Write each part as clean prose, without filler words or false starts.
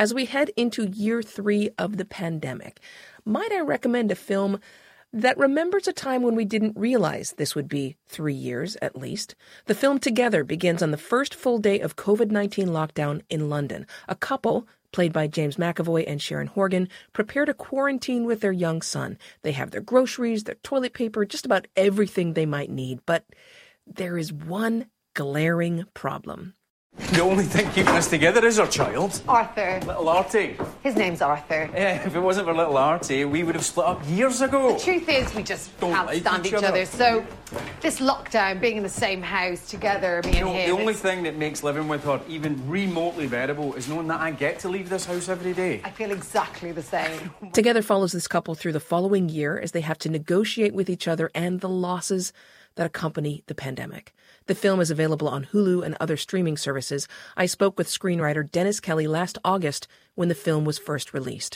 As we head into year 3 of the pandemic, might I recommend a film that remembers a time when we didn't realize this would be 3 years, at least? The film Together begins on the first full day of COVID-19 lockdown in London. A couple, played by James McAvoy and Sharon Horgan, prepare to quarantine with their young son. They have their groceries, their toilet paper, just about everything they might need. But there is one glaring problem. The only thing keeping us together is our child. Arthur. Little Artie. His name's Arthur. Yeah, if it wasn't for little Artie, we would have split up years ago. The truth is, we just Don't can't like stand each each other. other. So, this lockdown, being in the same house together, me and him... The only it's- thing that makes living with her even remotely bearable is knowing that I get to leave this house every day. I feel exactly the same. Together follows this couple through the following year as they have to negotiate with each other and the losses that accompany the pandemic. The film is available on Hulu and other streaming services. I spoke with screenwriter Dennis Kelly last August when the film was first released.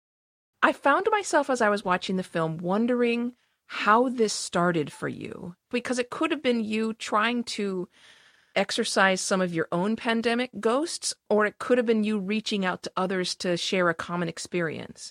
I found myself as I was watching the film wondering how this started for you, because it could have been you trying to exercise some of your own pandemic ghosts, or it could have been you reaching out to others to share a common experience.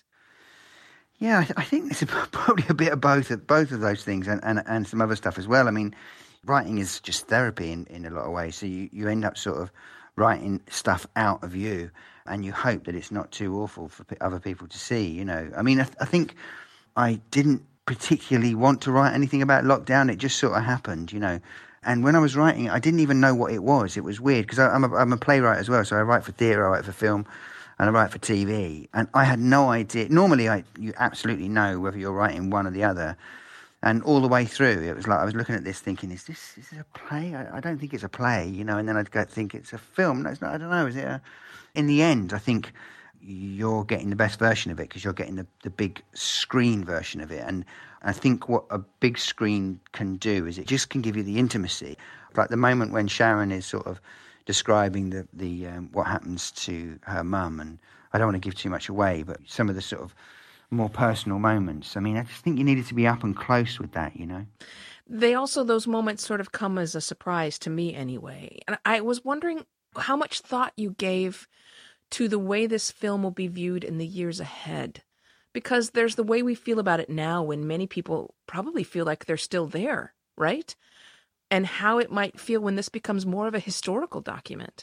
Yeah, I think it's probably a bit of both of those things and some other stuff as well. I mean, writing is just therapy in a lot of ways. So you end up sort of writing stuff out of you, and you hope that it's not too awful for other people to see, you know. I mean, I think I didn't particularly want to write anything about lockdown. It just sort of happened, you know. And when I was writing, I didn't even know what it was. It was weird because I'm a playwright as well. So I write for theatre, I write for film, and I write for TV. And I had no idea. Normally, you absolutely know whether you're writing one or the other. And all the way through, it was like I was looking at this thinking, is this a play? I don't think it's a play, you know. And then I'd go think it's a film. No, it's not. I don't know. Is it in the end, I think you're getting the best version of it because you're getting the big screen version of it. And I think what a big screen can do is it just can give you the intimacy. Like the moment when Sharon is sort of describing the what happens to her mum, and I don't want to give too much away, but some of the sort of more personal moments. I mean, I just think you needed to be up and close with that, you know. Those moments sort of come as a surprise to me anyway. And I was wondering how much thought you gave to the way this film will be viewed in the years ahead. Because there's the way we feel about it now when many people probably feel like they're still there, right? And how it might feel when this becomes more of a historical document.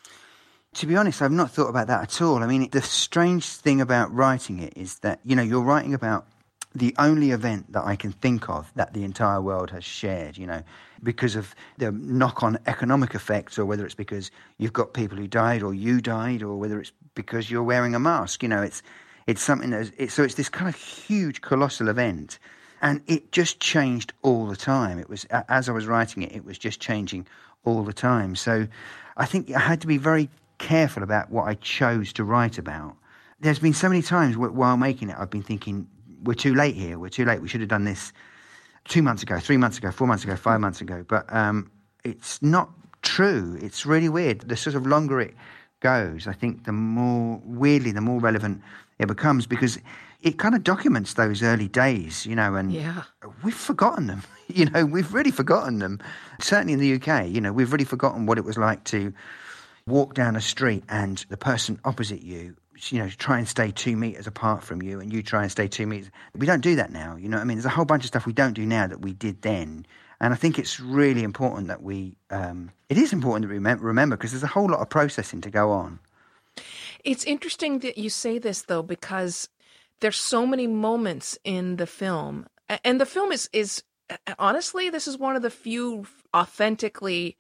To be honest, I've not thought about that at all. I mean, the strange thing about writing it is that, you know, you're writing about the only event that I can think of that the entire world has shared, you know, because of the knock-on economic effects, or whether it's because you've got people who died or you died, or whether it's because you're wearing a mask. You know, it's something it's this kind of huge, colossal event. And it just changed all the time. It was, as I was writing it, it was just changing all the time. So I think I had to be very careful about what I chose to write about. There's been so many times while making it, I've been thinking, we're too late here. We're too late. We should have done this 2 months ago, 3 months ago, 4 months ago, 5 months ago. But it's not true. It's really weird. The sort of longer it goes, I think the more relevant it becomes, because it kind of documents those early days, you know, and we've forgotten them. You know, we've really forgotten them. Certainly in the UK, you know, we've really forgotten what it was like to walk down a street and the person opposite you, you know, try and stay 2 meters apart from you, and you try and stay 2 meters. We don't do that now, you know what I mean? There's a whole bunch of stuff we don't do now that we did then. And I think it's really important that it is important that we remember, because there's a whole lot of processing to go on. It's interesting that you say this, though, because there's so many moments in the film. And the film is honestly, this is one of the few authentically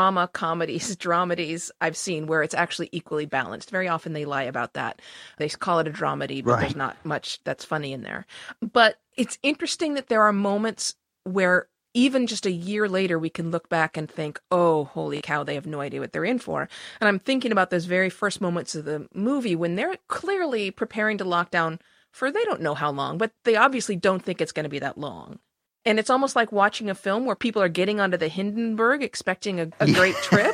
dramedies I've seen where it's actually equally balanced. Very often they lie about that. They call it a dramedy, but There's not much that's funny in there. But it's interesting that there are moments where even just a year later, we can look back and think, oh, holy cow, they have no idea what they're in for. And I'm thinking about those very first moments of the movie when they're clearly preparing to lock down for they don't know how long, but they obviously don't think it's going to be that long. And it's almost like watching a film where people are getting onto the Hindenburg expecting a great trip.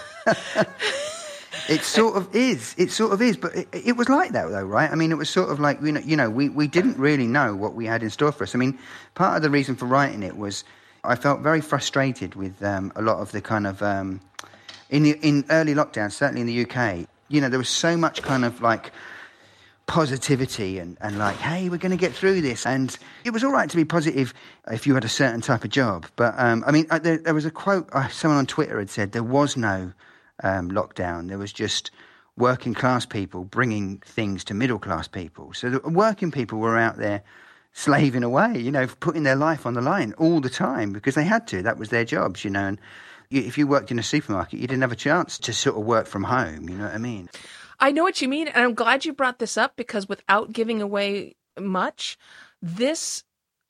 It sort of is. But it was like that, though, right? I mean, it was sort of like, we didn't really know what we had in store for us. I mean, part of the reason for writing it was I felt very frustrated with a lot of the kind of... in early lockdown, certainly in the UK, you know, there was so much kind of like positivity and like, hey, we're going to get through this. And it was all right to be positive if you had a certain type of job. But, I mean, there was a quote, someone on Twitter had said there was no lockdown. There was just working class people bringing things to middle class people. So the working people were out there slaving away, you know, putting their life on the line all the time because they had to. That was their jobs, you know. And if you worked in a supermarket, you didn't have a chance to sort of work from home, you know what I mean? I know what you mean, and I'm glad you brought this up because without giving away much, this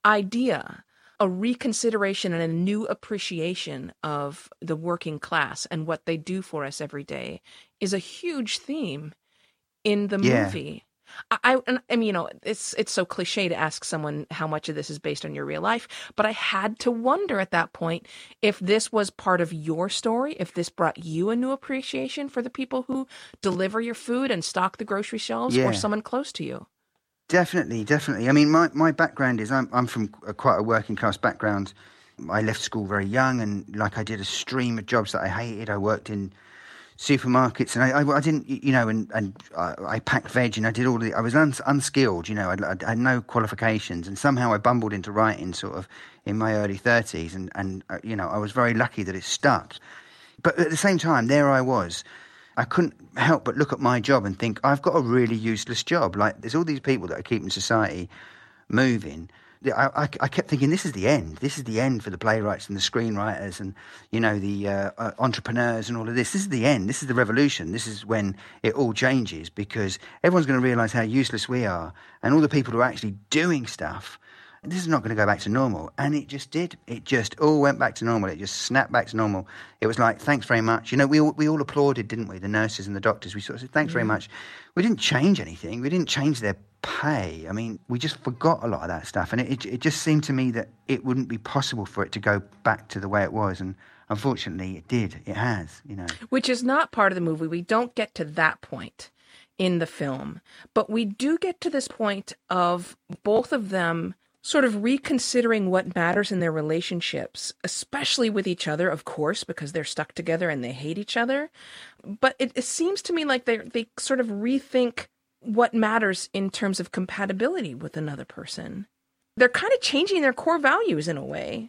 idea, a reconsideration and a new appreciation of the working class and what they do for us every day is a huge theme in the movie. I mean, you know, it's so cliche to ask someone how much of this is based on your real life, but I had to wonder at that point if this was part of your story, if this brought you a new appreciation for the people who deliver your food and stock the grocery shelves or someone close to you. Definitely. I mean, my background is I'm from quite a working class background. I left school very young and like I did a stream of jobs that I hated. I worked in supermarkets and I didn't, you know, and I packed veg and I did all I was unskilled, you know, I had no qualifications and somehow I bumbled into writing sort of in my early 30s and you know, I was very lucky that it stuck. But at the same time, there I was. I couldn't help but look at my job and think, I've got a really useless job. Like, there's all these people that are keeping society moving. I kept thinking, this is the end. This is the end for the playwrights and the screenwriters and, you know, the entrepreneurs and all of this. This is the end. This is the revolution. This is when it all changes because everyone's going to realise how useless we are and all the people who are actually doing stuff, this is not going to go back to normal. And it just did. It just all went back to normal. It just snapped back to normal. It was like, thanks very much. You know, we all applauded, didn't we? The nurses and the doctors. We sort of said, thanks very much. We didn't change anything. We didn't change their pay. I mean, we just forgot a lot of that stuff. And it just seemed to me that it wouldn't be possible for it to go back to the way it was. And unfortunately, it did. It has, you know. Which is not part of the movie. We don't get to that point in the film. But we do get to this point of both of them sort of reconsidering what matters in their relationships, especially with each other, of course, because they're stuck together and they hate each other. But it seems to me like they sort of rethink what matters in terms of compatibility with another person. They're kind of changing their core values in a way.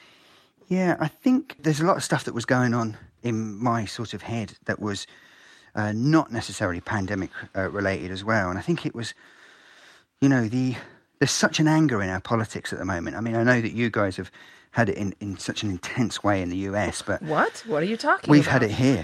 Yeah, I think there's a lot of stuff that was going on in my sort of head that was not necessarily pandemic related as well. And I think it was, you know, there's such an anger in our politics at the moment. I mean, I know that you guys have had it in such an intense way in the US, but... What? What are you talking about? We've had it here.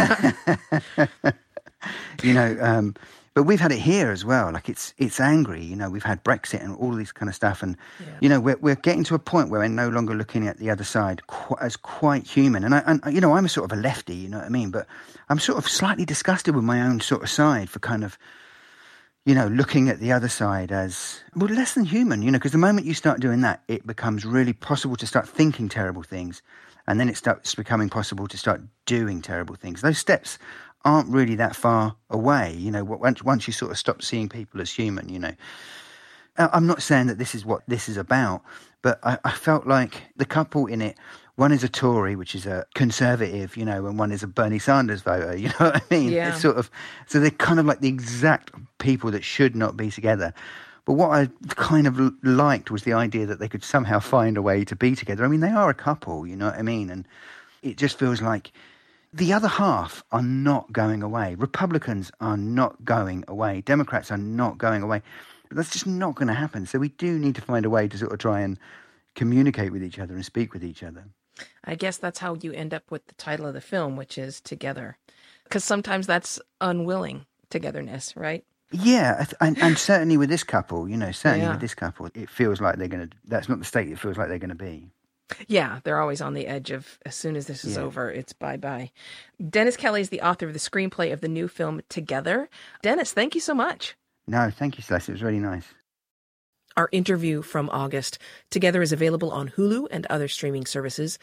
You know, but we've had it here as well. Like, it's angry. You know, we've had Brexit and all this kind of stuff. And, you know, we're getting to a point where we're no longer looking at the other side as quite human. And, you know, I'm a sort of a lefty, you know what I mean? But I'm sort of slightly disgusted with my own sort of side for kind of, you know, looking at the other side as, well, less than human, you know, because the moment you start doing that, it becomes really possible to start thinking terrible things. And then it starts becoming possible to start doing terrible things. Those steps aren't really that far away, you know, once you sort of stop seeing people as human, you know. I'm not saying that this is what this is about, but I felt like the couple in it, one is a Tory, which is a conservative, you know, and one is a Bernie Sanders voter, you know what I mean? Yeah. It's sort of, so they're kind of like the exact people that should not be together. But what I kind of liked was the idea that they could somehow find a way to be together. I mean, they are a couple, you know what I mean? And it just feels like the other half are not going away. Republicans are not going away. Democrats are not going away. That's just not going to happen. So we do need to find a way to sort of try and communicate with each other and speak with each other. I guess that's how you end up with the title of the film, which is Together. Because sometimes that's unwilling togetherness, right? Yeah, and certainly with this couple, you know, with this couple, it feels like that's not the state it feels like they're going to be. Yeah, they're always on the edge of, as soon as this is over, it's bye-bye. Dennis Kelly is the author of the screenplay of the new film Together. Dennis, thank you so much. No, thank you, Celeste. It was really nice. Our interview from August, Together, is available on Hulu and other streaming services.